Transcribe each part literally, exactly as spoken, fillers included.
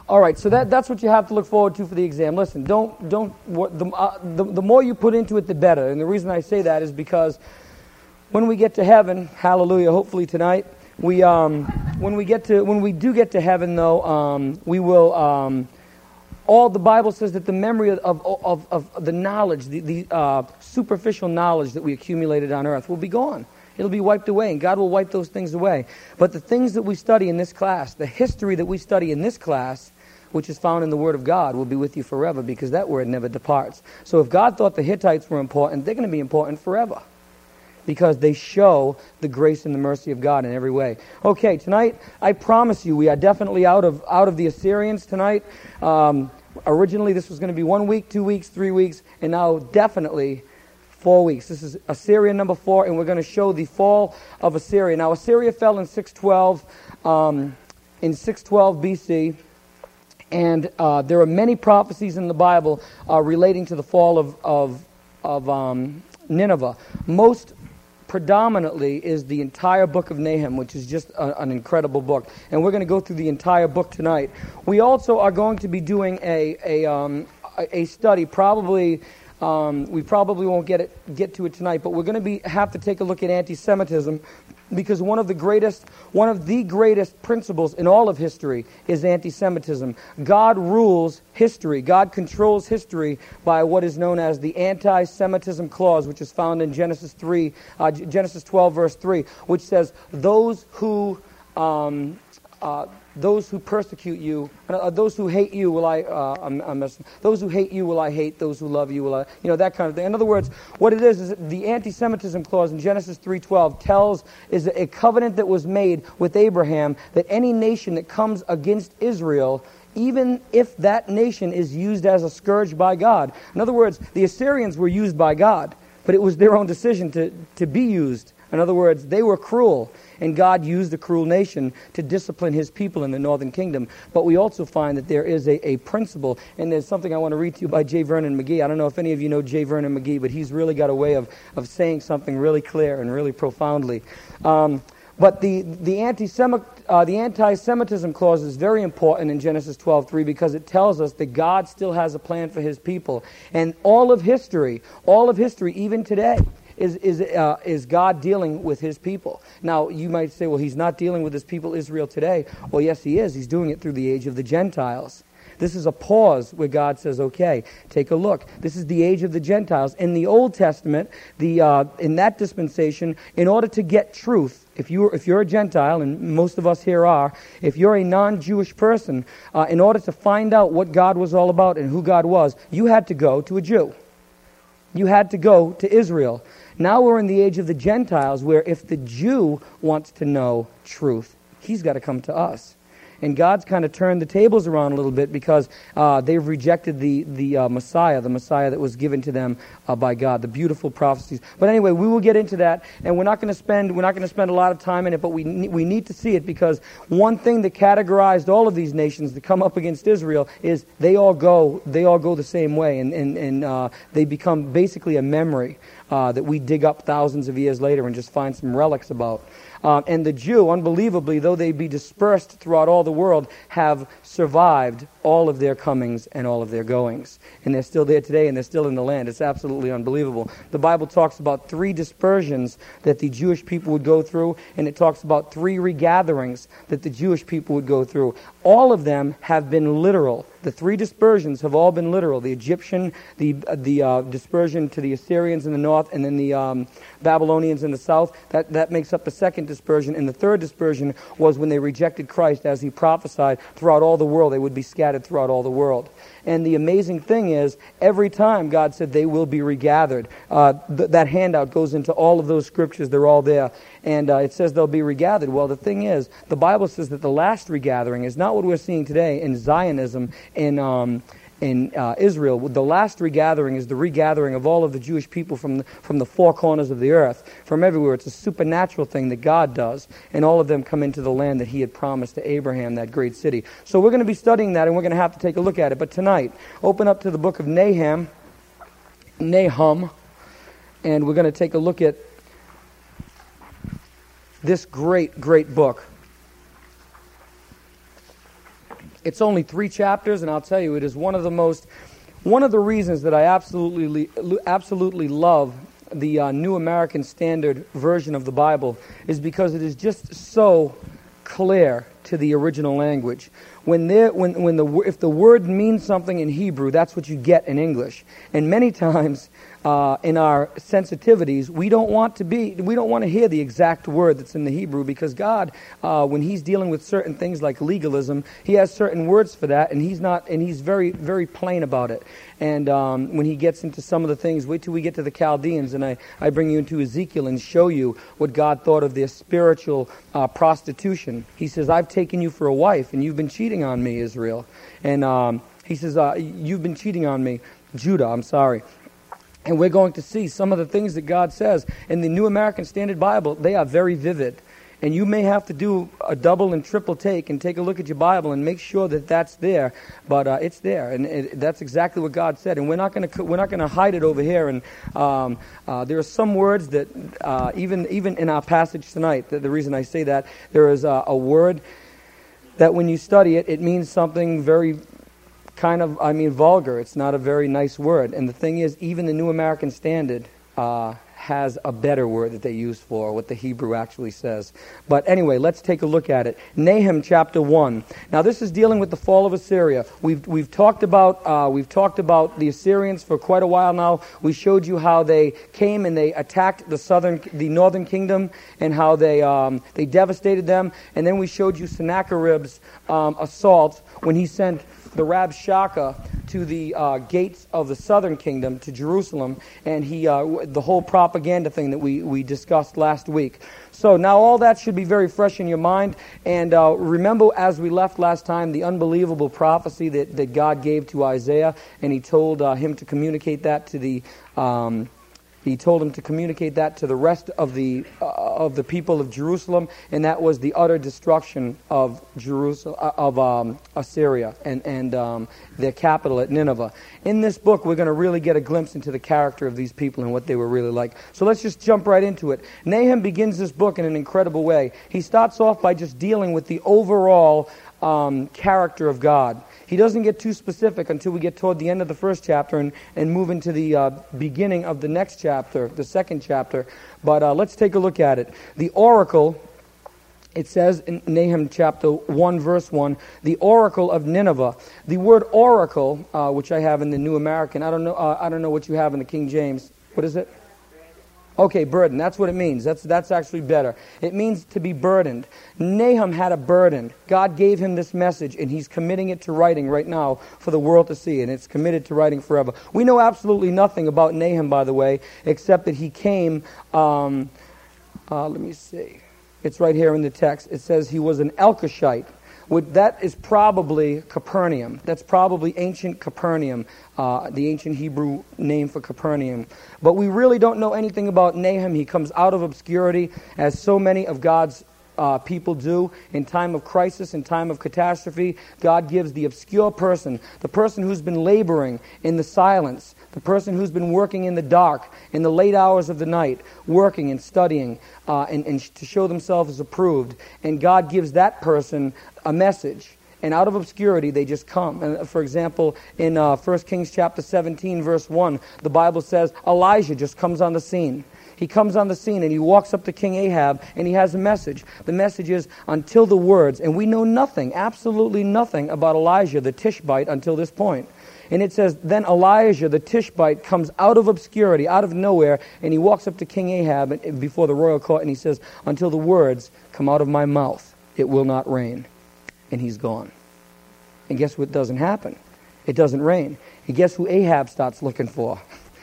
All right, so that, that's what you have to look forward to for the exam. Listen, don't, don't, what, the, uh, the, the more you put into it, the better. And the reason I say that is because when we get to heaven, hallelujah, hopefully tonight, we, um, when we get to, when we do get to heaven though, um, we will, um, all the Bible says that the memory of, of, of, of the knowledge, the, the uh, superficial knowledge that we accumulated on earth will be gone. It'll be wiped away, and God will wipe those things away. But the things that we study in this class, the history that we study in this class, which is found in the Word of God, will be with you forever, because that Word never departs. So if God thought the Hittites were important, they're going to be important forever, because they show the grace and the mercy of God in every way. Okay, tonight, I promise you, we are definitely out of out of the Assyrians tonight. Um, originally, this was going to be one week, two weeks, three weeks, and now definitely four weeks. This is Assyria number four, and we're going to show the fall of Assyria. Now, Assyria fell in six twelve, um, in six twelve B C, and uh, there are many prophecies in the Bible uh, relating to the fall of of, of um, Nineveh. Most predominantly is the entire book of Nahum, which is just a, an incredible book. And we're going to go through the entire book tonight. We also are going to be doing a a, um, a, a study, probably, um, we probably won't get it get to it tonight, but we're going to be have to take a look at anti-Semitism, because one of the greatest one of the greatest principles in all of history is anti-Semitism. God rules history. God controls history by what is known as the anti-Semitism clause, which is found in Genesis three, uh, Genesis twelve, verse three, which says, "Those who um, uh, those who persecute you, uh, those who hate you will I, uh, I'm, I'm messing, those who hate you will I hate, those who love you will I," you know, that kind of thing. In other words, what it is, is that the anti-Semitism clause in Genesis three twelve tells, is a covenant that was made with Abraham, that any nation that comes against Israel, even if that nation is used as a scourge by God. In other words, the Assyrians were used by God, but it was their own decision to, to be used. In other words, they were cruel, and God used a cruel nation to discipline his people in the northern kingdom. But we also find that there is a, a principle, and there's something I want to read to you by J. Vernon McGee. I don't know if any of you know J. Vernon McGee, but he's really got a way of, of saying something really clear and really profoundly. Um, but the, the, anti-Semit, uh, the anti-Semitism clause is very important in Genesis twelve three, because it tells us that God still has a plan for his people. And all of history, all of history, even today, is is uh, is God dealing with his people. Now, you might say, well, he's not dealing with his people Israel today. Well, yes, he is. He's doing it through the age of the Gentiles. This is a pause where God says, okay, take a look. This is the age of the Gentiles. In the Old Testament, the uh, in that dispensation, in order to get truth, if you're, if you're a Gentile, and most of us here are, if you're a non-Jewish person, uh, in order to find out what God was all about and who God was, you had to go to a Jew. You had to go to Israel. Now we're in the age of the Gentiles, where if the Jew wants to know truth, he's got to come to us. And God's kind of turned the tables around a little bit, because uh, they've rejected the the uh, Messiah, the Messiah that was given to them uh, by God, the beautiful prophecies. But anyway, we will get into that, and we're not going to spend we're not going to spend a lot of time in it. But we ne- we need to see it, because one thing that categorized all of these nations that come up against Israel is they all go they all go the same way, and and and uh, they become basically a memory uh, that we dig up thousands of years later and just find some relics about. Um, and the Jew, unbelievably, though they be dispersed throughout all the world, have survived all of their comings and all of their goings. And they're still there today, and they're still in the land. It's absolutely unbelievable. The Bible talks about three dispersions that the Jewish people would go through, and it talks about three regatherings that the Jewish people would go through. All of them have been literal. The three dispersions have all been literal. The Egyptian, the the uh, dispersion to the Assyrians in the north, and then the um, Babylonians in the south. That, that makes up the second dispersion. And the third dispersion was when they rejected Christ, as he prophesied, throughout all the world. They would be scattered throughout all the world. And the amazing thing is, every time God said they will be regathered, uh, th- that handout goes into all of those scriptures. They're all there. And uh, it says they'll be regathered. Well, the thing is, the Bible says that the last regathering is not what we're seeing today in Zionism, in um, in uh, Israel. The last regathering is the regathering of all of the Jewish people from the, from the four corners of the earth, from everywhere. It's a supernatural thing that God does, and all of them come into the land that he had promised to Abraham, that great city. So we're going to be studying that, and we're going to have to take a look at it. But tonight, open up to the book of Nahum, Nahum, and we're going to take a look at this great, great book. It's only three chapters, and I'll tell you, it is one of the most, one of the reasons that I absolutely, absolutely love the uh, New American Standard Version of the Bible is because it is just so clear to the original language. When there, when when the if the word means something in Hebrew, that's what you get in English. And many times, uh, in our sensitivities, we don't want to be, we don't want to hear the exact word that's in the Hebrew, because God, uh, when He's dealing with certain things like legalism, He has certain words for that, and He's not, and He's very very plain about it. And um, when He gets into some of the things, wait till we get to the Chaldeans, and I, I bring you into Ezekiel and show you what God thought of their spiritual uh, prostitution. He says, I've taken you for a wife, and you've been cheating on me, Israel. And um, He says, uh, you've been cheating on me, Judah, I'm sorry. And we're going to see some of the things that God says. In the New American Standard Bible, they are very vivid. And you may have to do a double and triple take and take a look at your Bible and make sure that that's there. But uh, it's there, and it, that's exactly what God said. And we're not going to we're not going to hide it over here. And um, uh, there are some words that uh, even even in our passage tonight. The, the reason I say that, there is a, a word that when you study it, it means something very kind of, I mean, vulgar. It's not a very nice word. And the thing is, even the New American Standard uh, has a better word that they use for what the Hebrew actually says. But anyway, let's take a look at it. Nahum chapter one. Now this is dealing with the fall of Assyria. We've we've talked about uh, we've talked about the Assyrians for quite a while now. We showed you how they came and they attacked the southern, the northern kingdom, and how they um, they devastated them. And then we showed you Sennacherib's um, assault when he sent the Rabshakeh to the uh, gates of the southern kingdom, to Jerusalem, and he uh, the whole propaganda thing that we, we discussed last week. So now all that should be very fresh in your mind. And uh, remember, as we left last time, the unbelievable prophecy that, that God gave to Isaiah, and He told uh, him to communicate that to the um, He told him to communicate that to the rest of the uh, of the people of Jerusalem, and that was the utter destruction of Jerusalem, uh, of um, Assyria, and and um, their capital at Nineveh. In this book, we're going to really get a glimpse into the character of these people and what they were really like. So let's just jump right into it. Nahum begins this book in an incredible way. He starts off by just dealing with the overall um, character of God. He doesn't get too specific until we get toward the end of the first chapter and, and move into the uh, beginning of the next chapter, the second chapter. But uh, let's take a look at it. The oracle, it says in Nahum chapter one, verse one, the oracle of Nineveh. The word oracle, uh, which I have in the New American, I don't know. Uh, I don't know what you have in the King James. What is it? Okay, burden. That's what it means. That's that's actually better. It means to be burdened. Nahum had a burden. God gave him this message, and he's committing it to writing right now for the world to see, and it's committed to writing forever. We know absolutely nothing about Nahum, by the way, except that he came, um, uh, let me see. It's right here in the text. It says he was an Elkoshite. That is probably Capernaum. That's probably ancient Capernaum, uh, the ancient Hebrew name for Capernaum. But we really don't know anything about Nahum. He comes out of obscurity, as so many of God's uh, people do. In time of crisis, in time of catastrophe, God gives the obscure person, the person who's been laboring in the silence, the person who's been working in the dark, in the late hours of the night, working and studying, uh, and, and to show themselves as approved. And God gives that person a message. And out of obscurity, they just come. And for example, in uh, First Kings chapter seventeen, verse one, the Bible says Elijah just comes on the scene. He comes on the scene and he walks up to King Ahab and he has a message. The message is, until the words, and we know nothing, absolutely nothing about Elijah the Tishbite until this point. And it says, then Elijah the Tishbite comes out of obscurity, out of nowhere, and he walks up to King Ahab before the royal court and he says, until the words come out of my mouth, it will not rain. And he's gone. And guess what doesn't happen? It doesn't rain. And guess who Ahab starts looking for?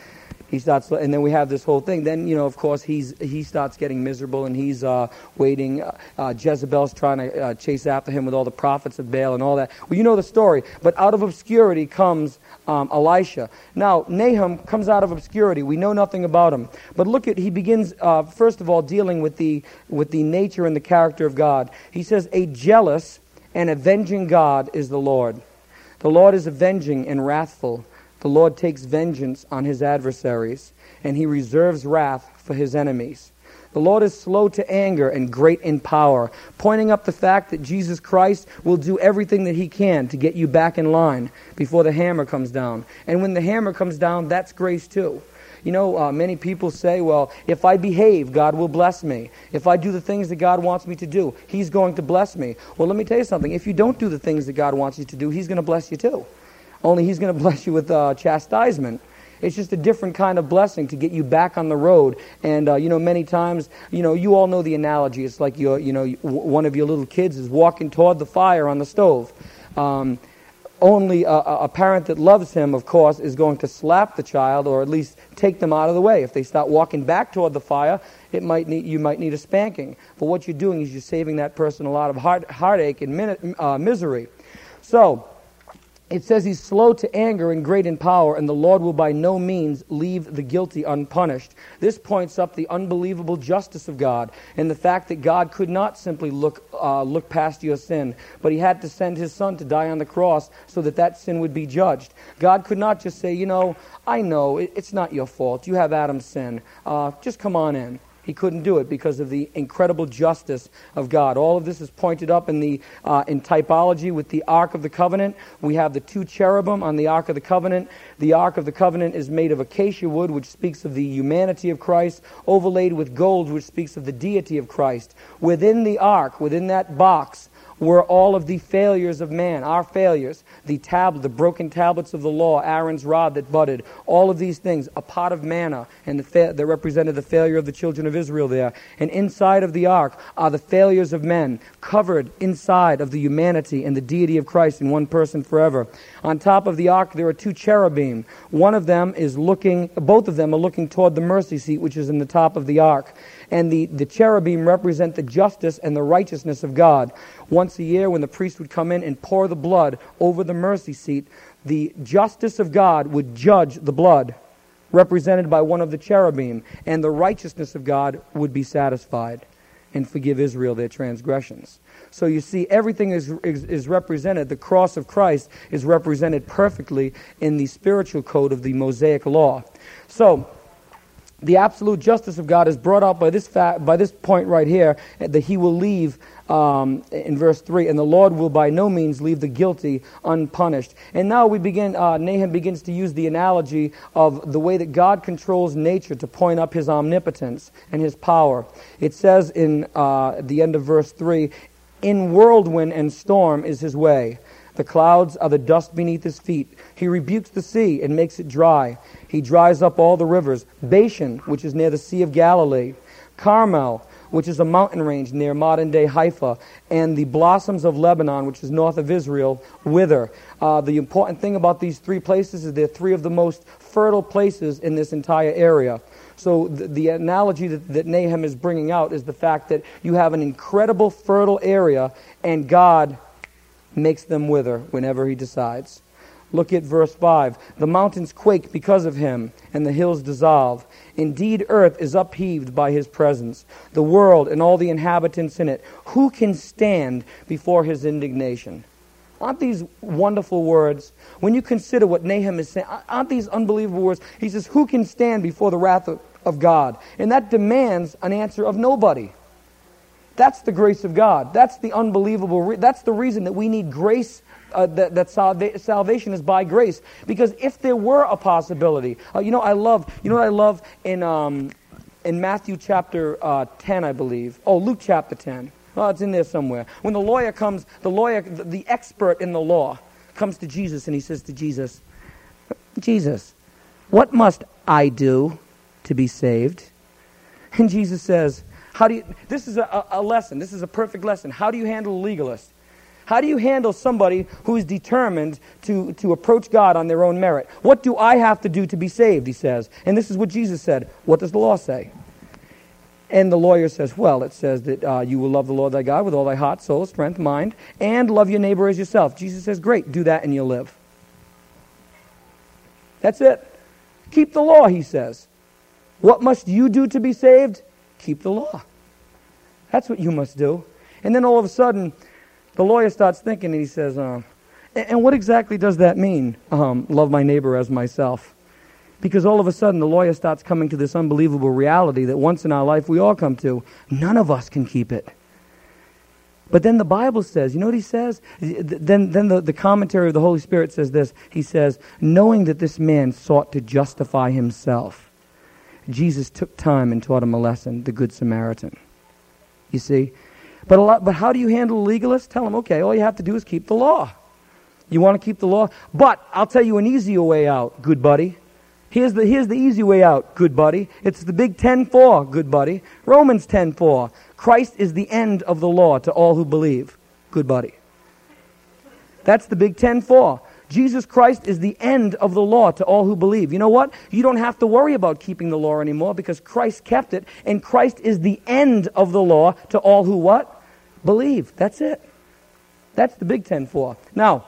He starts, and then we have this whole thing. Then, you know, of course, he's he starts getting miserable, and he's uh, waiting. Uh, uh, Jezebel's trying to uh, chase after him with all the prophets of Baal and all that. Well, you know the story. But out of obscurity comes um, Elisha. Now, Nahum comes out of obscurity. We know nothing about him. But look at, he begins, uh, first of all, dealing with the with the nature and the character of God. He says, a jealous and avenging God is the Lord. The Lord is avenging and wrathful. The Lord takes vengeance on his adversaries, and he reserves wrath for his enemies. The Lord is slow to anger and great in power, pointing up the fact that Jesus Christ will do everything that he can to get you back in line before the hammer comes down. And when the hammer comes down, that's grace too. You know, uh, many people say, well, if I behave, God will bless me. If I do the things that God wants me to do, he's going to bless me. Well, let me tell you something. If you don't do the things that God wants you to do, he's going to bless you too. Only he's going to bless you with uh, chastisement. It's just a different kind of blessing to get you back on the road. And, uh, you know, many times, you know, you all know the analogy. It's like, you're, you know, one of your little kids is walking toward the fire on the stove. Um, only a, a parent that loves him, of course, is going to slap the child or at least take them out of the way. If they start walking back toward the fire, it might need, you might need a spanking. But what you're doing is you're saving that person a lot of heart, heartache and min- uh, misery. So, it says he's slow to anger and great in power, and the Lord will by no means leave the guilty unpunished. This points up the unbelievable justice of God and the fact that God could not simply look uh, look past your sin, but he had to send his son to die on the cross so that that sin would be judged. God could not just say, you know, I know, it, it's not your fault. You have Adam's sin. Uh, just come on in. He couldn't do it because of the incredible justice of God. All of this is pointed up in the uh, in typology with the Ark of the Covenant. We have the two cherubim on the Ark of the Covenant. The Ark of the Covenant is made of acacia wood, which speaks of the humanity of Christ, overlaid with gold, which speaks of the deity of Christ. Within the Ark, within that box, were all of the failures of man, our failures, the tab, the broken tablets of the law, Aaron's rod that budded, all of these things, a pot of manna, and the fa- that represented the failure of the children of Israel there. And inside of the ark are the failures of men, covered inside of the humanity and the deity of Christ in one person forever. On top of the ark, there are two cherubim. One of them is looking, both of them are looking toward the mercy seat, which is in the top of the ark. And the, the cherubim represent the justice and the righteousness of God. Once a year, when the priest would come in and pour the blood over the mercy seat, the justice of God would judge the blood, represented by one of the cherubim, and the righteousness of God would be satisfied and forgive Israel their transgressions. So you see, everything is, is, is represented. The cross of Christ is represented perfectly in the spiritual code of the Mosaic law. So, the absolute justice of God is brought out by this fact, by this point right here, that he will leave, um, in verse three, and the Lord will by no means leave the guilty unpunished. And now we begin, uh, Nahum begins to use the analogy of the way that God controls nature to point up his omnipotence and his power. It says in uh, the end of verse three, in whirlwind and storm is his way. The clouds are the dust beneath his feet. He rebukes the sea and makes it dry. He dries up all the rivers. Bashan, which is near the Sea of Galilee. Carmel, which is a mountain range near modern-day Haifa. And the blossoms of Lebanon, which is north of Israel, wither. Uh, the important thing about these three places is they're three of the most fertile places in this entire area. So the, the analogy that, that Nahum is bringing out is the fact that you have an incredible fertile area, and God makes them wither whenever he decides. Look at verse five. The mountains quake because of him, and the hills dissolve. Indeed, earth is upheaved by his presence, the world and all the inhabitants in it. Who can stand before his indignation? Aren't these wonderful words? When you consider what Nahum is saying, aren't these unbelievable words? He says, who can stand before the wrath of, of God? And that demands an answer of nobody. That's the grace of God. That's the unbelievable. Re- that's the reason that we need grace, uh, that, that salva- salvation is by grace. Because if there were a possibility, uh, you know, I love, you know what I love in um, in Matthew chapter uh, ten, I believe. Oh, Luke chapter ten. Oh, it's in there somewhere. When the lawyer comes, the lawyer, the, the expert in the law, comes to Jesus and he says to Jesus, Jesus, what must I do to be saved? And Jesus says, How do you, this is a, a lesson. This is a perfect lesson. How do you handle a legalist? How do you handle somebody who is determined to, to approach God on their own merit? What do I have to do to be saved, he says. And this is what Jesus said. What does the law say? And the lawyer says, well, it says that uh, you will love the Lord thy God with all thy heart, soul, strength, mind, and love your neighbor as yourself. Jesus says, great, do that and you'll live. That's it. Keep the law, he says. What must you do to be saved? Keep the law. That's what you must do. And then all of a sudden, the lawyer starts thinking and he says, uh, and what exactly does that mean? Um, love my neighbor as myself. Because all of a sudden the lawyer starts coming to this unbelievable reality that once in our life we all come to. None of us can keep it. But then the Bible says, you know what he says? Then, then the, the commentary of the Holy Spirit says this. He says, knowing that this man sought to justify himself, Jesus took time and taught him a lesson, the Good Samaritan. You see? But a lot, but how do you handle a legalist? Tell him, okay, all you have to do is keep the law. You want to keep the law? But I'll tell you an easier way out, good buddy. Here's the, here's the easy way out, good buddy. It's the big ten four, good buddy. Romans ten four. Christ is the end of the law to all who believe. Good buddy. That's the big ten four. Jesus Christ is the end of the law to all who believe. You know what? You don't have to worry about keeping the law anymore because Christ kept it, and Christ is the end of the law to all who what? Believe. That's it. That's the big ten four. Now,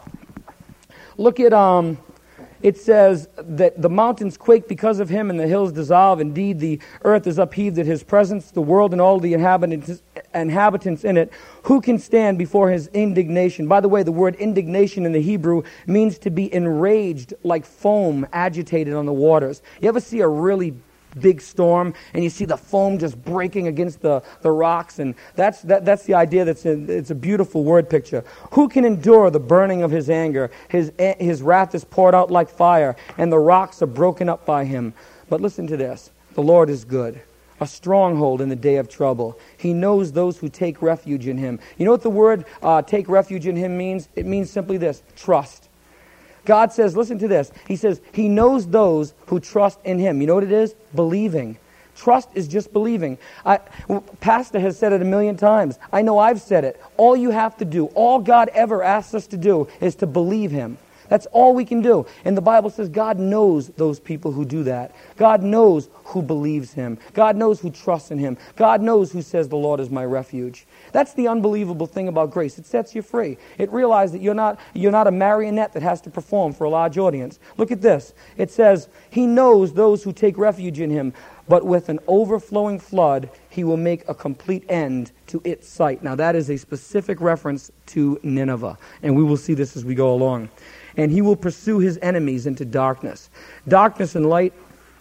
look at... um. It says that the mountains quake because of him and the hills dissolve. Indeed, the earth is upheaved at his presence, the world and all the inhabitants, inhabitants in it. Who can stand before his indignation? By the way, the word indignation in the Hebrew means to be enraged like foam agitated on the waters. You ever see a really big storm and you see the foam just breaking against the, the rocks, and that's that, that's the idea. That's in, it's a beautiful word picture. Who can endure the burning of his anger? His his wrath is poured out like fire, and the rocks are broken up by him. But listen to this: the Lord is good, a stronghold in the day of trouble. He knows those who take refuge in him. You know what the word uh, take refuge in him means? It means simply this: trust. God says, listen to this. He says, he knows those who trust in him. You know what it is? Believing. Trust is just believing. I, Pastor has said it a million times. I know I've said it. All you have to do, all God ever asks us to do is to believe him. That's all we can do. And the Bible says God knows those people who do that. God knows who believes him. God knows who trusts in him. God knows who says the Lord is my refuge. That's the unbelievable thing about grace. It sets you free. It realizes that you're not, you're not a marionette that has to perform for a large audience. Look at this. It says, he knows those who take refuge in him, but with an overflowing flood, he will make a complete end to its sight. Now that is a specific reference to Nineveh, and we will see this as we go along. And he will pursue his enemies into darkness. Darkness and light.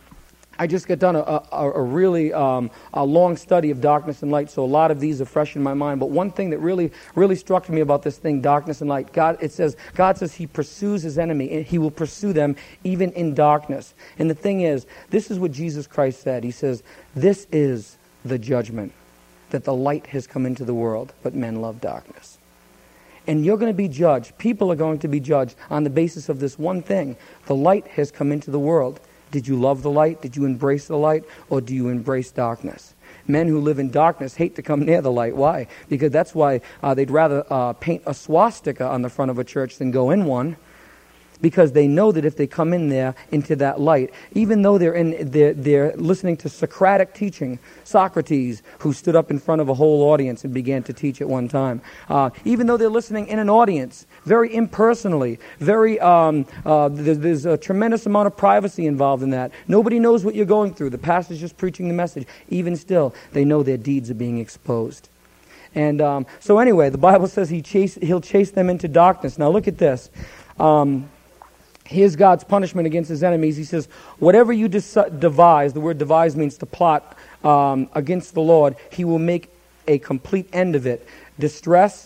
I just got done a, a, a really um, a long study of darkness and light, so a lot of these are fresh in my mind. But one thing that really, really struck me about this thing, darkness and light, God, it says, God says he pursues his enemy, and he will pursue them even in darkness. And the thing is, this is what Jesus Christ said. He says, this is the judgment, that the light has come into the world, but men love darkness. And you're going to be judged. People are going to be judged on the basis of this one thing. The light has come into the world. Did you love the light? Did you embrace the light? Or do you embrace darkness? Men who live in darkness hate to come near the light. Why? Because that's why uh, they'd rather uh, paint a swastika on the front of a church than go in one. Because they know that if they come in there into that light, even though they're in, they're, they're listening to Socratic teaching, Socrates, who stood up in front of a whole audience and began to teach at one time, uh, even though they're listening in an audience, very impersonally, very um, uh, there's, there's a tremendous amount of privacy involved in that. Nobody knows what you're going through. The pastor's just preaching the message. Even still, they know their deeds are being exposed. And um, so anyway, the Bible says he chase, he'll chase them into darkness. Now look at this. Um, Here's God's punishment against his enemies. He says, whatever you des- devise, the word devise means to plot um, against the Lord, he will make a complete end of it. Distress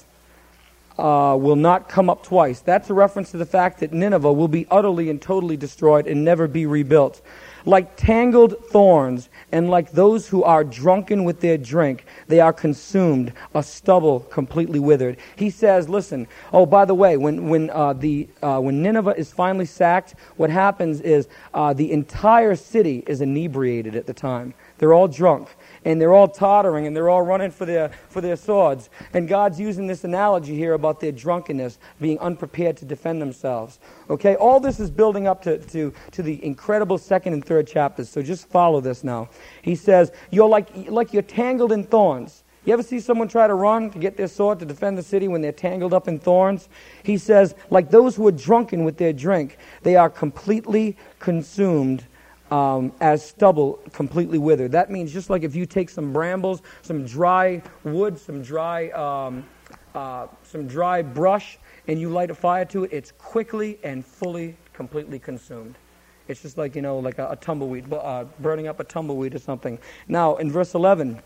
uh, will not come up twice. That's a reference to the fact that Nineveh will be utterly and totally destroyed and never be rebuilt. Like tangled thorns, and like those who are drunken with their drink, they are consumed, a stubble completely withered. He says, listen, oh, by the way, when when uh, the uh, when Nineveh is finally sacked, what happens is uh, the entire city is inebriated at the time. They're all drunk, and they're all tottering, and they're all running for their for their swords. And God's using this analogy here about their drunkenness, being unprepared to defend themselves. Okay, all this is building up to, to, to the incredible second and third chapters, so just follow this now. He says, you're like, like you're tangled in thorns. You ever see someone try to run to get their sword to defend the city when they're tangled up in thorns? He says, like those who are drunken with their drink, they are completely consumed Um, as stubble completely withered. That means just like if you take some brambles, some dry wood, some dry um, uh, some dry brush, and you light a fire to it, it's quickly and fully, completely consumed. It's just like, you know, like a, a tumbleweed, uh, burning up a tumbleweed or something. Now, in verse eleven,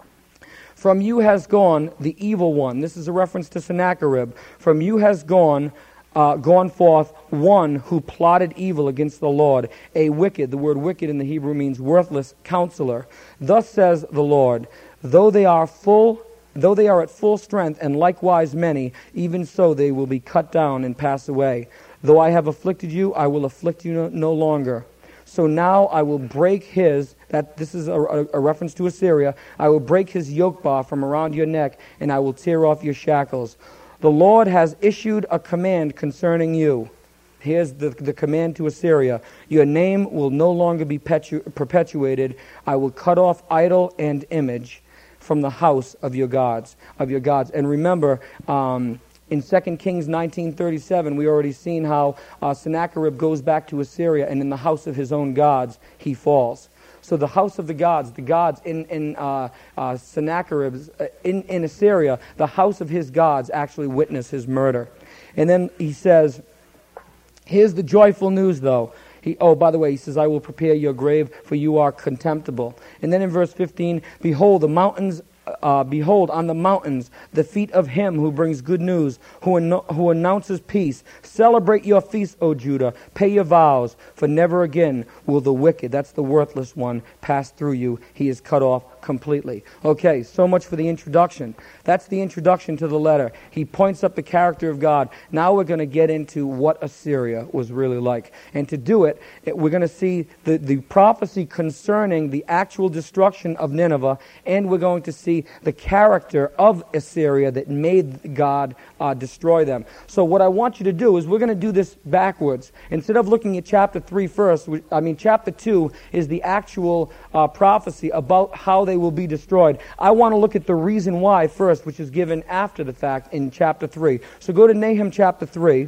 from you has gone the evil one. This is a reference to Sennacherib. From you has gone uh, gone forth one who plotted evil against the Lord, a wicked, the word wicked in the Hebrew means worthless, counselor. Thus says the Lord, though they are full, though they are at full strength, and likewise many, even so they will be cut down and pass away. Though I have afflicted you, I will afflict you no, no longer. So now I will break his, that this is a, a, a reference to Assyria, I will break his yoke bar from around your neck, and I will tear off your shackles. The Lord has issued a command concerning you. Here's the, the command to Assyria. Your name will no longer be petu- perpetuated. I will cut off idol and image from the house of your gods, of your gods. And remember, um, in Second Kings nineteen thirty-seven, we already seen how uh, Sennacherib goes back to Assyria, and in the house of his own gods, he falls. So the house of the gods, the gods in, in uh, uh, Sennacherib's, uh, in, in Assyria, the house of his gods actually witness his murder. And then he says, here's the joyful news though. He, oh, by the way, he says, I will prepare your grave, for you are contemptible. And then in verse fifteen, behold, the mountains, uh, behold, on the mountains, the feet of him who brings good news, who, anno- who announces peace. Celebrate your feast, O Judah. Pay your vows, for never again will the wicked, that's the worthless one, pass through you. He is cut off completely. Okay, so much for the introduction. That's the introduction to the letter. He points up the character of God. Now we're going to get into what Assyria was really like. And to do it, it we're going to see the, the prophecy concerning the actual destruction of Nineveh, and we're going to see the character of Assyria that made God uh, destroy them. So what I want you to do is we're going to do this backwards. Instead of looking at chapter three first, I mean chapter two is the actual uh, prophecy about how they will be destroyed. I want to look at the reason why first, which is given after the fact in chapter three. So go to Nahum chapter three.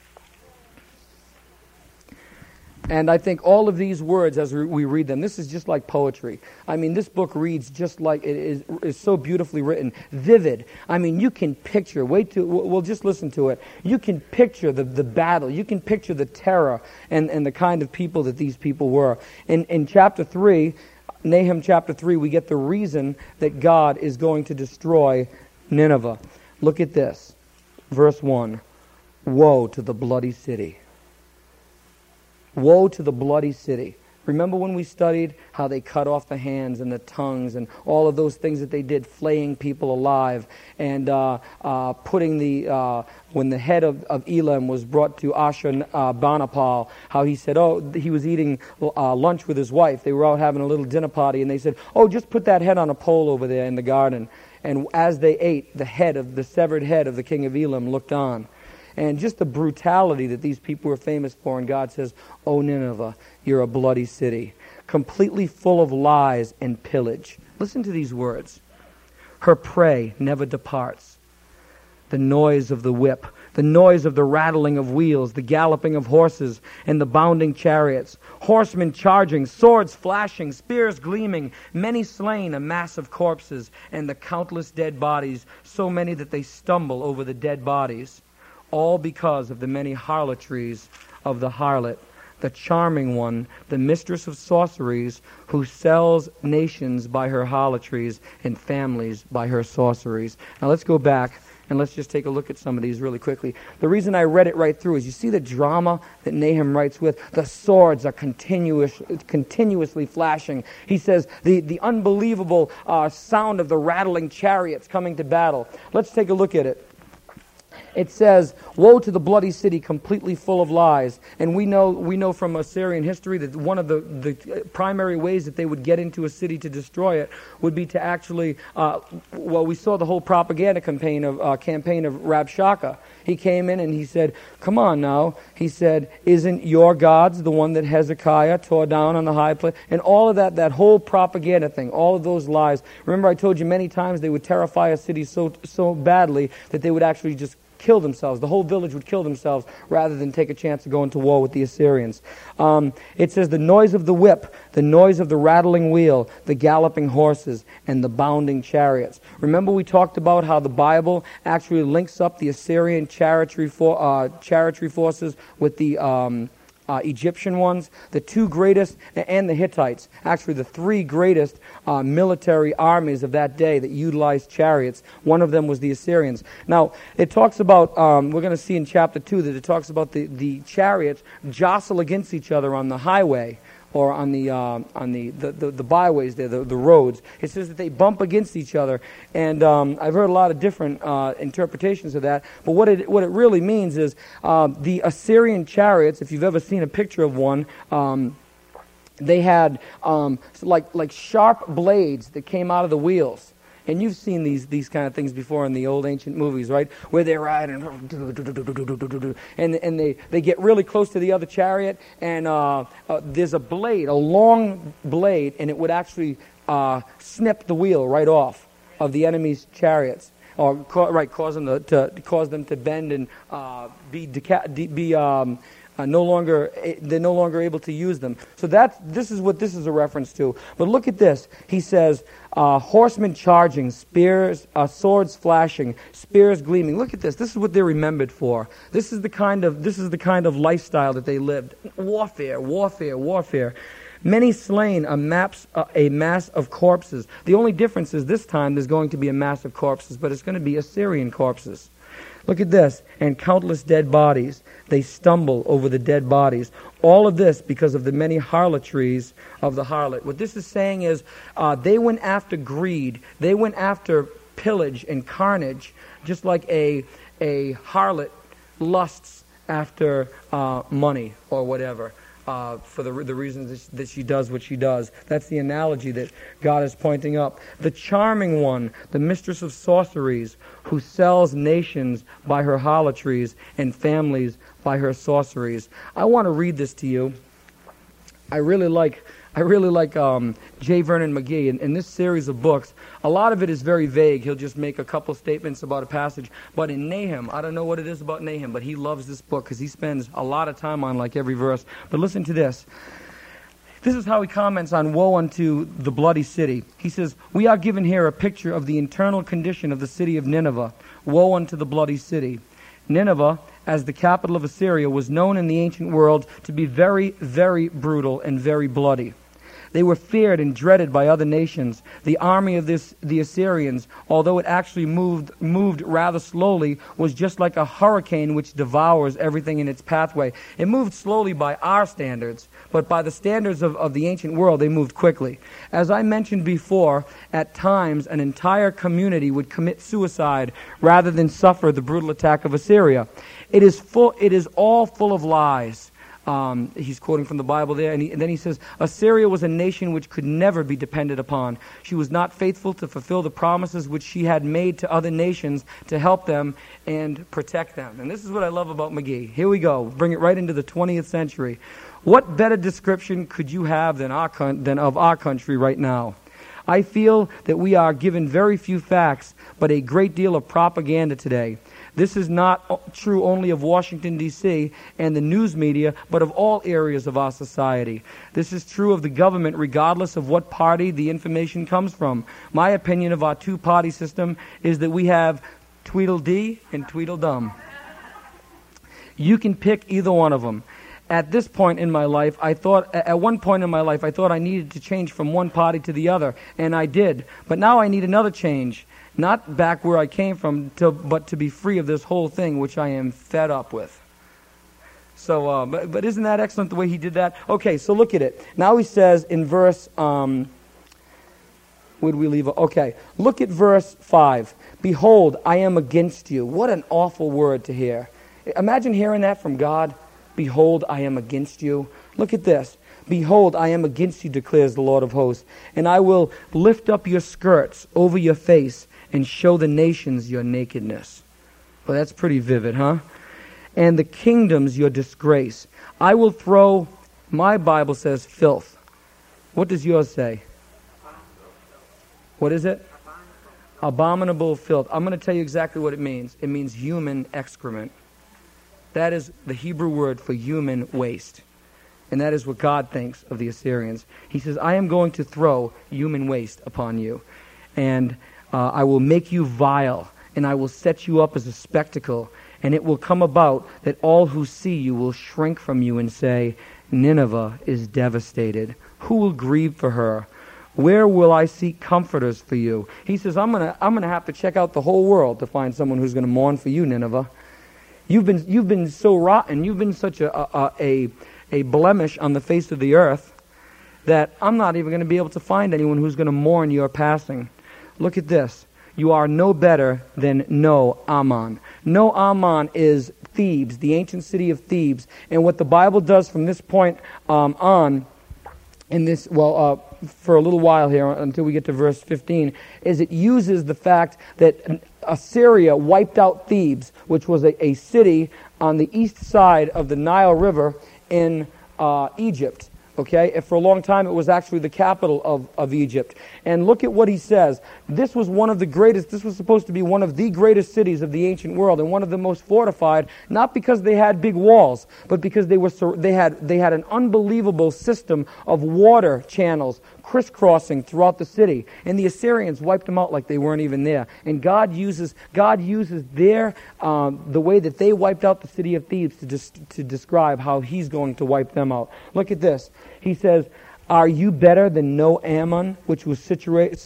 And I think all of these words, as we read them, this is just like poetry. I mean, this book reads just like it is, is so beautifully written, vivid. I mean, you can picture, wait to, we'll just listen to it. You can picture the, the battle. You can picture the terror and, and the kind of people that these people were. In, in chapter three, Nahum chapter three, we get the reason that God is going to destroy Nineveh. Look at this. Verse one. Woe to the bloody city. Woe to the bloody city. Remember when we studied how they cut off the hands and the tongues and all of those things that they did, flaying people alive and uh, uh, putting the, uh, when the head of, of Elam was brought to Ashurbanipal, how he said, oh, he was eating uh, lunch with his wife. They were out having a little dinner party, and they said, oh, just put that head on a pole over there in the garden. And as they ate, the head of the severed head of the king of Elam looked on. And just the brutality that these people were famous for. And God says, oh, Nineveh, you're a bloody city, completely full of lies and pillage. Listen to these words. Her prey never departs. The noise of the whip, the noise of the rattling of wheels, the galloping of horses, and the bounding chariots, horsemen charging, swords flashing, spears gleaming, many slain, a mass of corpses, and the countless dead bodies, so many that they stumble over the dead bodies. All because of the many harlotries of the harlot, the charming one, the mistress of sorceries, who sells nations by her harlotries and families by her sorceries. Now let's go back and let's just take a look at some of these really quickly. The reason I read it right through is you see the drama that Nahum writes with. The swords are continuous, continuously flashing. He says the, the unbelievable uh, sound of the rattling chariots coming to battle. Let's take a look at it. It says, woe to the bloody city, completely full of lies. And we know we know from Assyrian history that one of the, the primary ways that they would get into a city to destroy it would be to actually, uh, well, we saw the whole propaganda campaign of uh, campaign of Rabshakeh. He came in and he said, come on now. He said, isn't your God's the one that Hezekiah tore down on the high place? And all of that, that whole propaganda thing, all of those lies. Remember I told you many times they would terrify a city so so badly that they would actually just kill themselves. The whole village would kill themselves rather than take a chance to go into war with the Assyrians. Um, it says the noise of the whip, the noise of the rattling wheel, the galloping horses, and the bounding chariots. Remember we talked about how the Bible actually links up the Assyrian chariotry, for, uh, chariotry forces with the um, uh, Egyptian ones, the two greatest, and the Hittites, actually the three greatest uh, military armies of that day that utilized chariots. One of them was the Assyrians. Now, it talks about, um, we're going to see in chapter two that it talks about the, the chariots jostle against each other on the highway, or on the uh, on the, the, the, the byways there, the, the roads. It says that they bump against each other. And um, I've heard a lot of different uh, interpretations of that. But what it what it really means is uh, the Assyrian chariots, if you've ever seen a picture of one, um, they had um, like like sharp blades that came out of the wheels. And you've seen these these kind of things before in the old ancient movies, right? Where they're riding, and and they, they get really close to the other chariot, and uh, uh, there's a blade, a long blade, and it would actually uh, snip the wheel right off of the enemy's chariots, or ca- right, cause them to, to cause them to bend and uh, be deca- de- be. Um, Uh, no longer, they're no longer able to use them. So that's, this is what this is a reference to. But look at this. He says, uh, horsemen charging, spears, uh, swords flashing, spears gleaming. Look at this. This is what they're remembered for. This is the kind of, this is the kind of lifestyle that they lived. Warfare, warfare, warfare. Many slain, a, maps, uh, a mass of corpses. The only difference is this time there's going to be a mass of corpses, but it's going to be Assyrian corpses. Look at this. And countless dead bodies. They stumble over the dead bodies. All of this because of the many harlotries of the harlot. What this is saying is uh, they went after greed. They went after pillage and carnage, just like a, a harlot lusts after uh, money or whatever. Uh, for the the reasons that she does what she does. That's the analogy that God is pointing up. The charming one, the mistress of sorceries, who sells nations by her harlotries and families by her sorceries. I want to read this to you. I really like I really like um, J. Vernon McGee. In, in this series of books, a lot of it is very vague. He'll just make a couple statements about a passage. But in Nahum, I don't know what it is about Nahum, but he loves this book because he spends a lot of time on like every verse. But listen to this. This is how he comments on woe unto the bloody city. He says, we are given here a picture of the internal condition of the city of Nineveh. Woe unto the bloody city. Nineveh, as the capital of Assyria, was known in the ancient world to be very, very brutal and very bloody. They were feared and dreaded by other nations. The army of this, the Assyrians, although it actually moved moved rather slowly, was just like a hurricane which devours everything in its pathway. It moved slowly by our standards, but by the standards of, of the ancient world, they moved quickly. As I mentioned before, at times an entire community would commit suicide rather than suffer the brutal attack of Assyria. It is full. It is all full of lies. Um, he's quoting from the Bible there, and, he, and then he says, Assyria was a nation which could never be depended upon. She was not faithful to fulfill the promises which she had made to other nations to help them and protect them. And this is what I love about McGee. Here we go. Bring it right into the twentieth century. What better description could you have than, our con- than of our country right now? I feel that we are given very few facts, but a great deal of propaganda today. This is not true only of Washington, D C and the news media, but of all areas of our society. This is true of the government regardless of what party the information comes from. My opinion of our two-party system is that we have Tweedledee and Tweedledum. You can pick either one of them. At this point in my life, I thought, at one point in my life, I thought I needed to change from one party to the other, and I did. But now I need another change. Not back where I came from, to, but to be free of this whole thing, which I am fed up with. So, uh, but, but isn't that excellent the way he did that? Okay, so look at it. Now he says in verse, um, where did we leave? Okay, look at verse five. Behold, I am against you. What an awful word to hear. Imagine hearing that from God. Behold, I am against you. Look at this. Behold, I am against you, declares the Lord of hosts, and I will lift up your skirts over your face and show the nations your nakedness. Well, that's pretty vivid, huh? And the kingdoms your disgrace. I will throw, my Bible says filth. What does yours say? What is it? Abominable filth. I'm going to tell you exactly what it means. It means human excrement. That is the Hebrew word for human waste. And that is what God thinks of the Assyrians. He says, I am going to throw human waste upon you. And uh, I will make you vile. And I will set you up as a spectacle. And it will come about that all who see you will shrink from you and say, Nineveh is devastated. Who will grieve for her? Where will I seek comforters for you? He says, I'm going to I'm gonna have to check out the whole world to find someone who's going to mourn for you, Nineveh. You've been you've been so rotten. You've been such a a, a a blemish on the face of the earth that I'm not even going to be able to find anyone who's going to mourn your passing. Look at this. You are no better than No Ammon. No Ammon is Thebes, the ancient city of Thebes. And what the Bible does from this point um, on, in this, well, uh, for a little while here until we get to verse fifteen, is it uses the fact that Assyria wiped out Thebes, which was a, a city on the east side of the Nile River in uh, Egypt. Okay, and for a long time it was actually the capital of, of Egypt. And look at what he says. This was one of the greatest, this was supposed to be one of the greatest cities of the ancient world and one of the most fortified, not because they had big walls, but because they were they had they had an unbelievable system of water channels crisscrossing throughout the city. And the Assyrians wiped them out like they weren't even there. And God uses God uses their um, the way that they wiped out the city of Thebes to dis- to describe how He's going to wipe them out. Look at this. He says, "Are you better than No Ammon, which was situated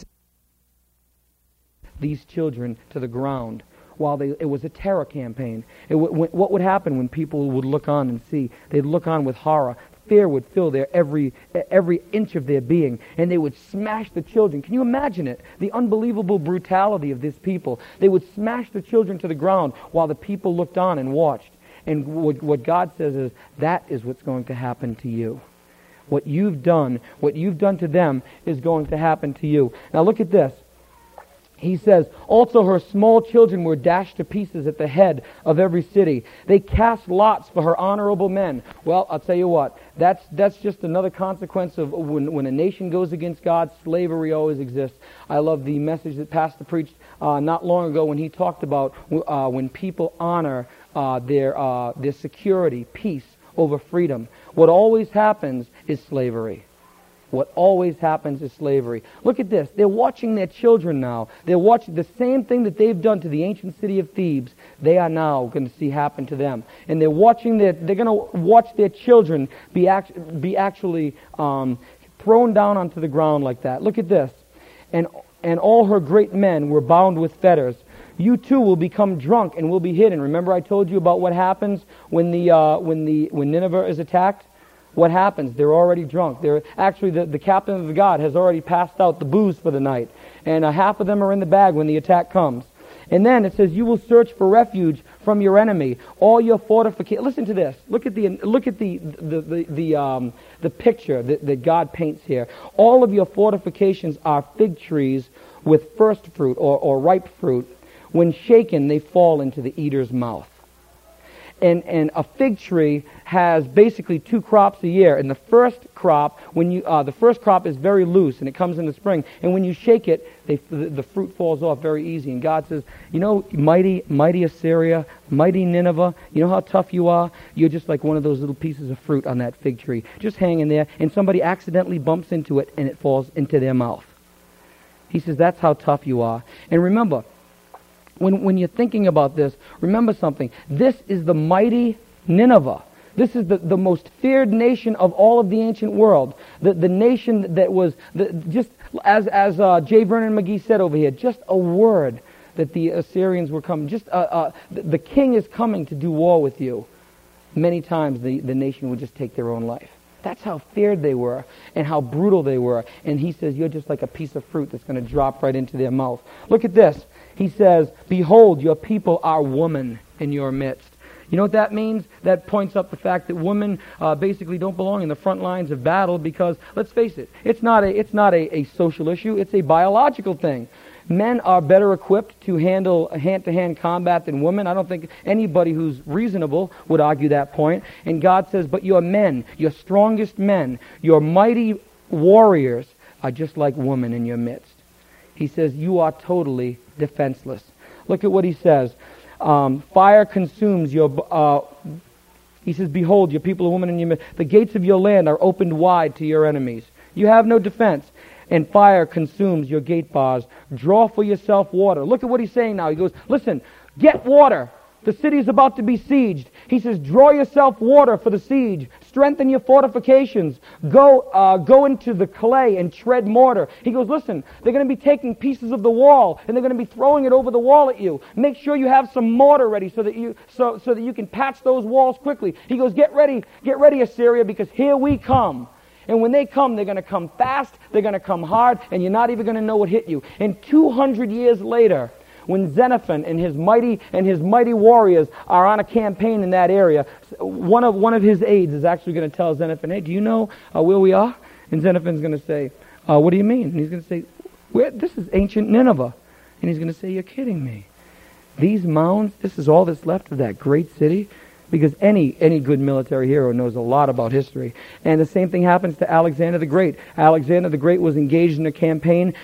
these children to the ground?" While they, it was a terror campaign. It w- what would happen when people would look on and see? They'd look on with horror. Fear would fill their every every inch of their being, and they would smash the children. Can you imagine it? The unbelievable brutality of this people. They would smash the children to the ground while the people looked on and watched. And what, what God says is, that is what's going to happen to you. What you've done, what you've done to them is going to happen to you. Now look at this. He says, also her small children were dashed to pieces at the head of every city. They cast lots for her honorable men. Well, I'll tell you what, that's that's just another consequence of when, when a nation goes against God, slavery always exists. I love the message that Pastor preached uh, not long ago when he talked about uh, when people honor uh, their uh, their security, peace over freedom. What always happens is slavery. What always happens is slavery. Look at this. They're watching their children now. They're watching the same thing that they've done to the ancient city of Thebes. They are now going to see happen to them. And they're watching their, they're going to watch their children be, act, be actually um, thrown down onto the ground like that. Look at this. And, and all her great men were bound with fetters. You too will become drunk and will be hidden. Remember I told you about what happens when the uh, when the when Nineveh is attacked? What happens? They're already drunk. They're actually the, the captain of the guard has already passed out the booze for the night, and uh, half of them are in the bag when the attack comes. And then it says, "You will search for refuge from your enemy. All your fortifications." Listen to this. Look at the look at the the the the, um, the picture that, that God paints here. All of your fortifications are fig trees with first fruit or, or ripe fruit. When shaken, they fall into the eater's mouth. And, and a fig tree has basically two crops a year. And the first crop, when you uh, the first crop is very loose and it comes in the spring. And when you shake it, they, the, the fruit falls off very easy. And God says, you know, mighty, mighty Assyria, mighty Nineveh, you know how tough you are? You're just like one of those little pieces of fruit on that fig tree, just hanging there. And somebody accidentally bumps into it and it falls into their mouth. He says, that's how tough you are. And remember, When, when you're thinking about this, remember something. This is the mighty Nineveh. This is the, the most feared nation of all of the ancient world. The, the nation that was, the, just as, as uh, J. Vernon McGee said over here, just a word that the Assyrians were coming. Just uh, uh, the, the king is coming to do war with you. Many times the, the nation would just take their own life. That's how feared they were and how brutal they were. And he says, you're just like a piece of fruit that's going to drop right into their mouth. Look at this. He says, behold, your people are woman in your midst. You know what that means? That points up the fact that women uh, basically don't belong in the front lines of battle because, let's face it, it's not a it's not a, a social issue. It's a biological thing. Men are better equipped to handle hand-to-hand combat than women. I don't think anybody who's reasonable would argue that point. And God says, but your men, your strongest men, your mighty warriors are just like women in your midst. He says, you are totally defenseless. Look at what he says. Um, fire consumes your... Uh, he says, behold, your people are women in your midst. The gates of your land are opened wide to your enemies. You have no defense. And fire consumes your gate bars. Draw for yourself water. Look at what he's saying now. He goes, listen, get water. The city is about to be sieged. He says, draw yourself water for the siege. Strengthen your fortifications. Go uh, go into the clay and tread mortar. He goes, listen, they're going to be taking pieces of the wall and they're going to be throwing it over the wall at you. Make sure you have some mortar ready so that you so, so that you can patch those walls quickly. He goes, get ready, get ready, Assyria, because here we come. And when they come, they're going to come fast, they're going to come hard, and you're not even going to know what hit you. And two hundred years later, when Xenophon and his mighty and his mighty warriors are on a campaign in that area, one of one of his aides is actually going to tell Xenophon, "Hey, do you know uh, where we are?" And Xenophon's going to say, uh, "What do you mean?" And he's going to say, Where, "This is ancient Nineveh." And he's going to say, "You're kidding me. These mounds, this is all that's left of that great city." Because any any good military hero knows a lot about history. And the same thing happens to Alexander the Great. Alexander the Great was engaged in a campaign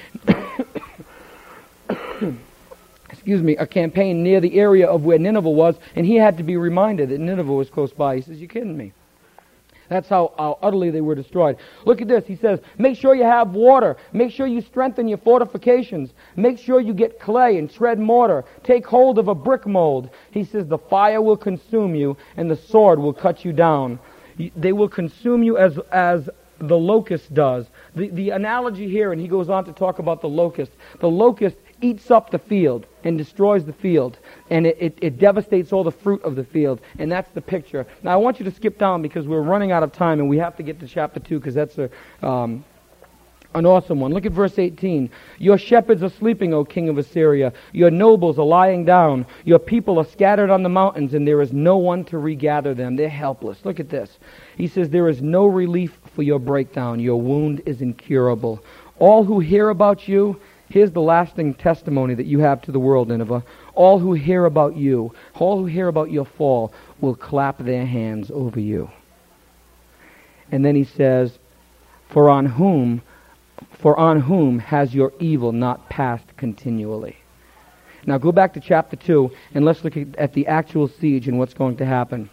excuse me, a campaign near the area of where Nineveh was, and he had to be reminded that Nineveh was close by. He says, "You're kidding me." That's how, how utterly they were destroyed. Look at this. He says, make sure you have water. Make sure you strengthen your fortifications. Make sure you get clay and tread mortar. Take hold of a brick mold. He says, the fire will consume you and the sword will cut you down. They will consume you as as the locust does. The, the analogy here, and he goes on to talk about the locust. The locust eats up the field and destroys the field, and it, it, it devastates all the fruit of the field, and that's the picture. Now I want you to skip down because we're running out of time and we have to get to chapter two because that's a um, an awesome one. Look at verse eighteen. Your shepherds are sleeping, O king of Assyria. Your nobles are lying down. Your people are scattered on the mountains, and there is no one to regather them. They're helpless. Look at this. He says, there is no relief for your breakdown. Your wound is incurable. All who hear about you, here's the lasting testimony that you have to the world, Nineveh. All who hear about you, all who hear about your fall, will clap their hands over you. And then he says, For on whom, for on whom has your evil not passed continually? Now go back to chapter two, and let's look at, at the actual siege and what's going to happen.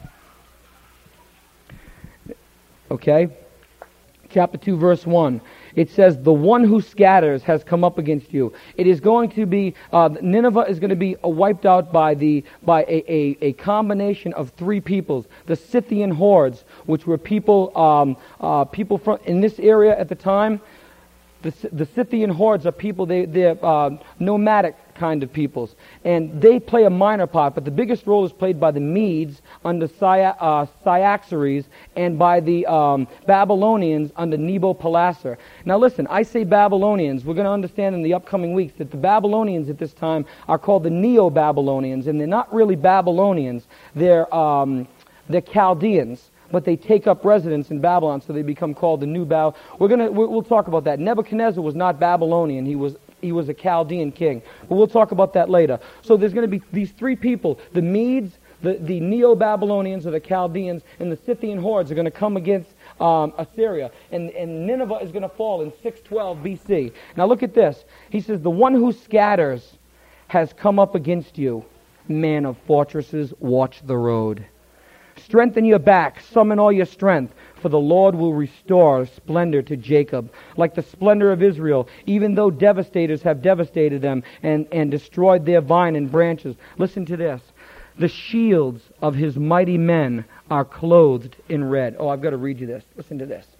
Okay? Chapter two, verse one. It says, the one who scatters has come up against you. It is going to be, uh, Nineveh is going to be uh, wiped out by the by a, a, a combination of three peoples. The Scythian hordes, which were people um, uh, people from in this area at the time. The, the Scythian hordes are people, they, they're uh, nomadic kind of peoples. And they play a minor part, but the biggest role is played by the Medes under Cya, uh, Cyaxares and by the um, Babylonians under Nabopolassar. Now listen, I say Babylonians. We're going to understand in the upcoming weeks that the Babylonians at this time are called the Neo-Babylonians, and they're not really Babylonians. They're, um, they're Chaldeans. But they take up residence in Babylon, so they become called the New Babylon. We're gonna we'll talk about that. Nebuchadnezzar was not Babylonian; he was he was a Chaldean king. But we'll talk about that later. So there's going to be these three people: the Medes, the the Neo-Babylonians or the Chaldeans, and the Scythian hordes are going to come against um, Assyria, and and Nineveh is going to fall in six twelve B C. Now look at this. He says, "The one who scatters has come up against you, man of fortresses. Watch the road. Strengthen your back, summon all your strength, for the Lord will restore splendor to Jacob, like the splendor of Israel, even though devastators have devastated them and, and destroyed their vine and branches." Listen to this. The shields of his mighty men are clothed in red. Oh, I've got to read you this. Listen to this.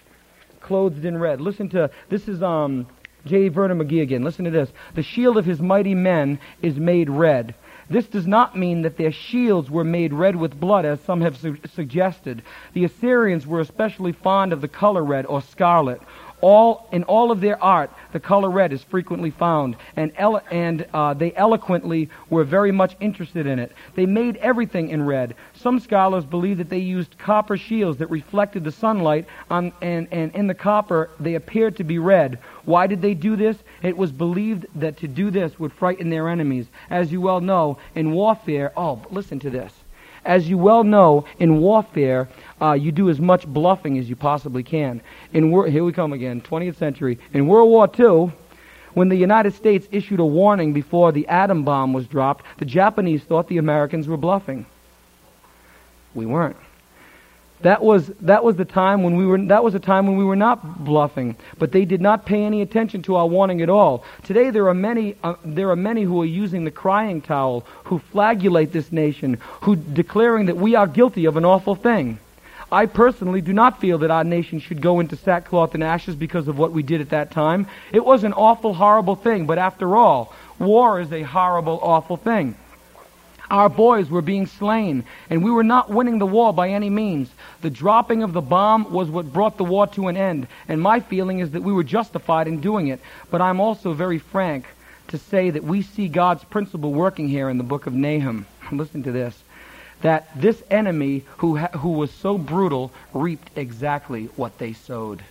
Clothed in red. Listen to, this is um, J. Vernon McGee again. Listen to this. The shield of his mighty men is made red. This does not mean that their shields were made red with blood, as some have su- suggested. The Assyrians were especially fond of the color red or scarlet. All in all of their art, the color red is frequently found, and ele- and uh, they eloquently were very much interested in it. They made everything in red. Some scholars believe that they used copper shields that reflected the sunlight, on, and, and in the copper they appeared to be red. Why did they do this? It was believed that to do this would frighten their enemies. As you well know, in warfare, oh, listen to this. As you well know, in warfare, uh, you do as much bluffing as you possibly can. In wor- Here we come again, twentieth century. In World War Two, when the United States issued a warning before the atom bomb was dropped, the Japanese thought the Americans were bluffing. We weren't. That was that was the time when we were that was a time when we were not bluffing, but they did not pay any attention to our warning at all. Today there are many uh, there are many who are using the crying towel, who flagellate this nation, who declaring that we are guilty of an awful thing. I personally do not feel that our nation should go into sackcloth and ashes because of what we did at that time. It was an awful, horrible thing, but after all, war is a horrible, awful thing. Our boys were being slain, and we were not winning the war by any means. The dropping of the bomb was what brought the war to an end, and my feeling is that we were justified in doing it. But I'm also very frank to say that we see God's principle working here in the book of Nahum. Listen to this. That this enemy who ha- who was so brutal reaped exactly what they sowed.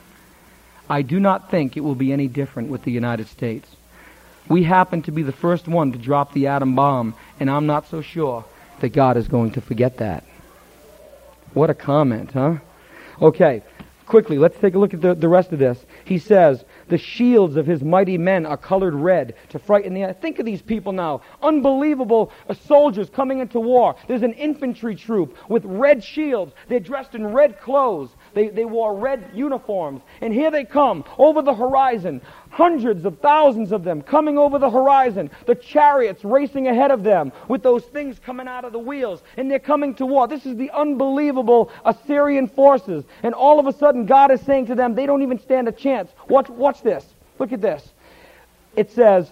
I do not think it will be any different with the United States. We happen to be the first one to drop the atom bomb, and I'm not so sure that God is going to forget that. What a comment, huh? Okay, quickly, let's take a look at the, the rest of this. He says, the shields of his mighty men are colored red to frighten the eye. Think of these people now. Unbelievable uh, soldiers coming into war. There's an infantry troop with red shields. They're dressed in red clothes. They, they wore red uniforms. And here they come over the horizon. Hundreds of thousands of them coming over the horizon. The chariots racing ahead of them with those things coming out of the wheels. And they're coming to war. This is the unbelievable Assyrian forces. And all of a sudden God is saying to them, they don't even stand a chance. Watch, watch this. Look at this. It says,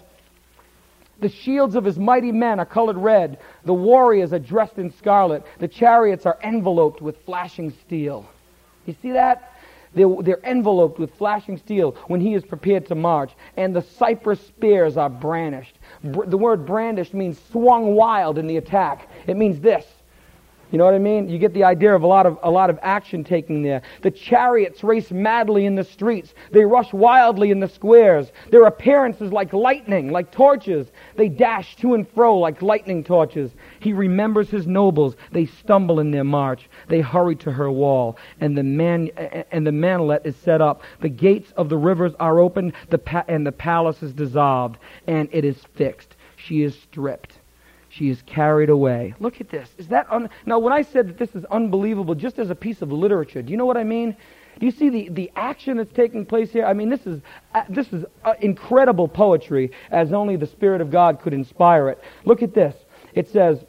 the shields of his mighty men are colored red. The warriors are dressed in scarlet. The chariots are enveloped with flashing steel. You see that? They're, they're enveloped with flashing steel when he is prepared to march. And the cypress spears are brandished. Br- the word brandished means swung wild in the attack. It means this. You know what I mean? You get the idea of a lot of a lot of action taking there. The chariots race madly in the streets. They rush wildly in the squares. Their appearance is like lightning, like torches. They dash to and fro like lightning torches. He remembers his nobles. They stumble in their march. They hurry to her wall, and the man and the manalet is set up. The gates of the rivers are opened, the pa- and the palace is dissolved, and it is fixed. She is stripped. She is carried away. Look at this. Is that un- now? When I said that this is unbelievable, just as a piece of literature, do you know what I mean? Do you see the, the action that's taking place here? I mean, this is uh, this is uh, incredible poetry, as only the Spirit of God could inspire it. Look at this. It says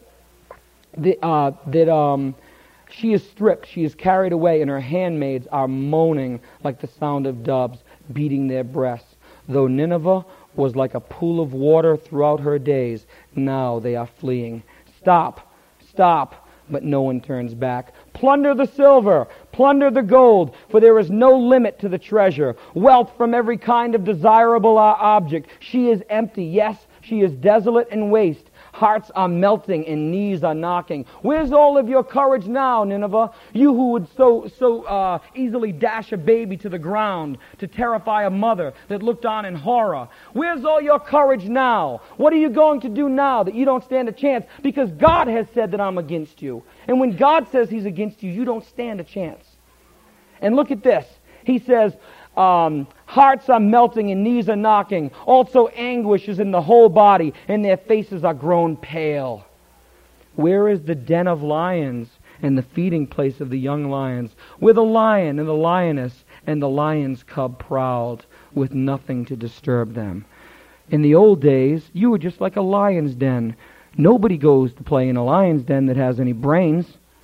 the, uh, that um, she is stripped, she is carried away, and her handmaids are moaning like the sound of doves beating their breasts. Though Nineveh was like a pool of water throughout her days, now they are fleeing. Stop, stop, but no one turns back. Plunder the silver, plunder the gold, for there is no limit to the treasure. Wealth from every kind of desirable object. She is empty, yes, she is desolate and waste. Hearts are melting and knees are knocking. Where's all of your courage now, Nineveh? You who would so so uh, easily dash a baby to the ground to terrify a mother that looked on in horror. Where's all your courage now? What are you going to do now that you don't stand a chance? Because God has said that I'm against you. And when God says He's against you, you don't stand a chance. And look at this. He says, Um, hearts are melting and knees are knocking. Also anguish is in the whole body, and their faces are grown pale. Where is the den of lions and the feeding place of the young lions, where the lion and the lioness and the lion's cub prowled, with nothing to disturb them? In the old days, you were just like a lion's den. Nobody goes to play in a lion's den that has any brains.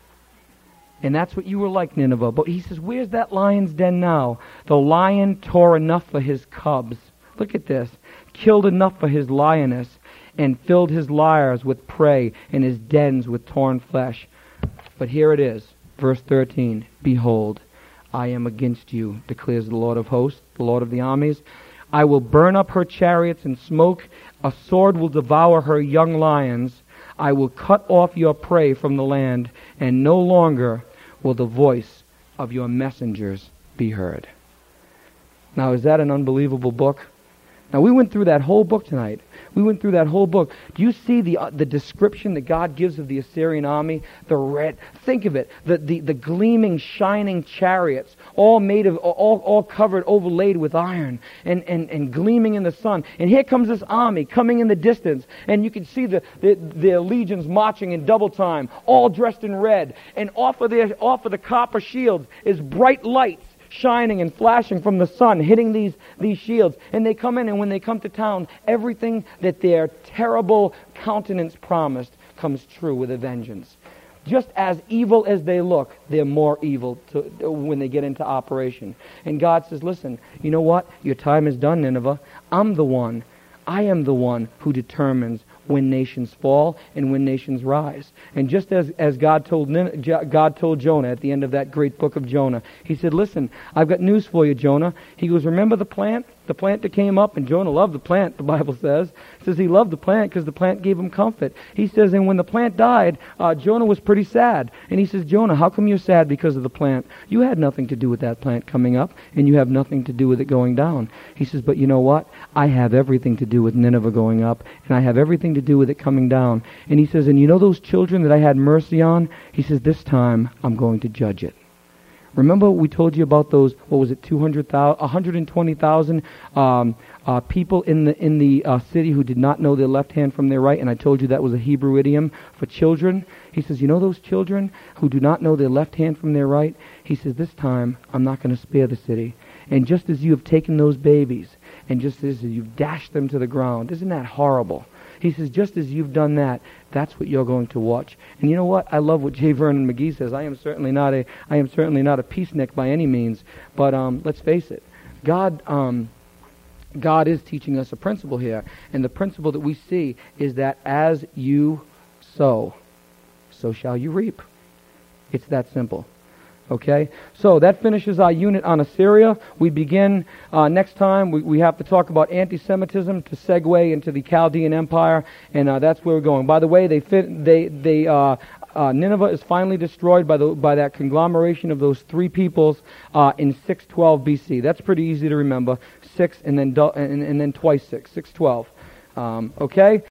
And that's what you were like, Nineveh. But he says, where's that lion's den now? The lion tore enough for his cubs. Look at this. Killed enough for his lioness, and filled his lairs with prey, and his dens with torn flesh. But here it is, verse thirteen. Behold, I am against you, declares the Lord of hosts, the Lord of the armies. I will burn up her chariots in smoke. A sword will devour her young lions. I will cut off your prey from the land, and no longer will the voice of your messengers be heard. Now, is that an unbelievable book? Now, we went through that whole book tonight. We went through that whole book. Do you see the uh, the description that God gives of the Assyrian army? The red, think of it, the, the, the gleaming, shining chariots, all made of, all, all covered, overlaid with iron, and, and, and gleaming in the sun. And here comes this army coming in the distance, and you can see the, the, their legions marching in double time, all dressed in red. And off of, their, off of the copper shields is bright lights, shining and flashing from the sun, hitting these, these shields. And they come in, and when they come to town, everything that their terrible countenance promised comes true with a vengeance. Just as evil as they look, they're more evil to, when they get into operation. And God says, listen, you know what? Your time is done, Nineveh. I'm the one. I am the one who determines when nations fall and when nations rise. And just as, as God told God told Jonah at the end of that great book of Jonah, he said, listen, I've got news for you, Jonah. He goes, remember the plant? The plant that came up, and Jonah loved the plant, the Bible says. It says he loved the plant because the plant gave him comfort. He says, and when the plant died, uh, Jonah was pretty sad. And he says, Jonah, how come you're sad because of the plant? You had nothing to do with that plant coming up, and you have nothing to do with it going down. He says, but you know what? I have everything to do with Nineveh going up, and I have everything to do with it coming down. And he says, and you know those children that I had mercy on? He says, this time I'm going to judge it. Remember we told you about those, what was it, two hundred thousand, one hundred twenty thousand um, uh, people in the in the uh, city who did not know their left hand from their right, and I told you that was a Hebrew idiom for children. He says, you know those children who do not know their left hand from their right? He says, this time I'm not going to spare the city. And just as you have taken those babies, and just as you've dashed them to the ground, isn't that horrible? He says, just as you've done that, that's what you're going to watch. And you know what? I love what J. Vernon McGee says. I am certainly not a, I am certainly not a peacenik by any means. But um, let's face it, God, um, God is teaching us a principle here, and the principle that we see is that as you sow, so shall you reap. It's that simple. Okay, so that finishes our unit on Assyria. We begin uh, next time. We, we have to talk about anti-Semitism to segue into the Chaldean Empire, and uh, that's where we're going. By the way, they fit. They they uh, uh, Nineveh is finally destroyed by the by that conglomeration of those three peoples uh, in six twelve B C. That's pretty easy to remember. Six and then du- and, and then twice six. six twelve. Um, okay.